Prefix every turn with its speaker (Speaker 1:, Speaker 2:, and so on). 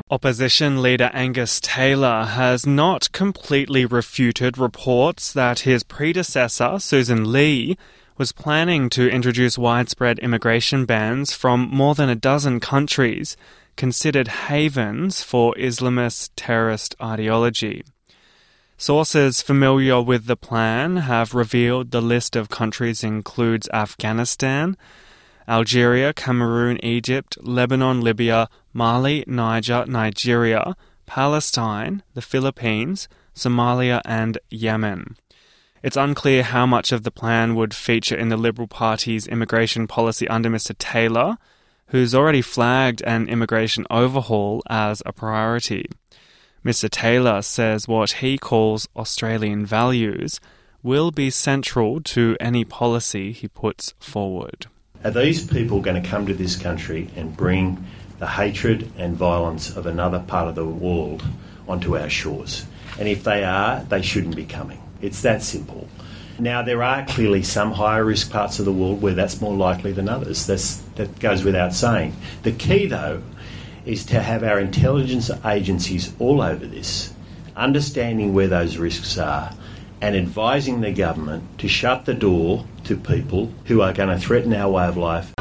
Speaker 1: Opposition leader Angus Taylor has not completely refuted reports that his predecessor, Susan Lee, was planning to introduce widespread immigration bans from more than a dozen countries considered havens for Islamist terrorist ideology. Sources familiar with the plan have revealed the list of countries includes Afghanistan, Algeria, Cameroon, Egypt, Lebanon, Libya, Mali, Niger, Nigeria, Palestine, the Philippines, Somalia and Yemen. It's unclear how much of the plan would feature in the Liberal Party's immigration policy under Mr Taylor, who's already flagged an immigration overhaul as a priority. Mr Taylor says what he calls Australian values will be central to any policy he puts forward.
Speaker 2: Are these people going to come to this country and bring the hatred and violence of another part of the world onto our shores? And if they are, they shouldn't be coming. It's that simple. Now, there are clearly some higher risk parts of the world where that's more likely than others. That goes without saying. The key, though, is to have our intelligence agencies all over this, understanding where those risks are and advising the government to shut the door to people who are going to threaten our way of life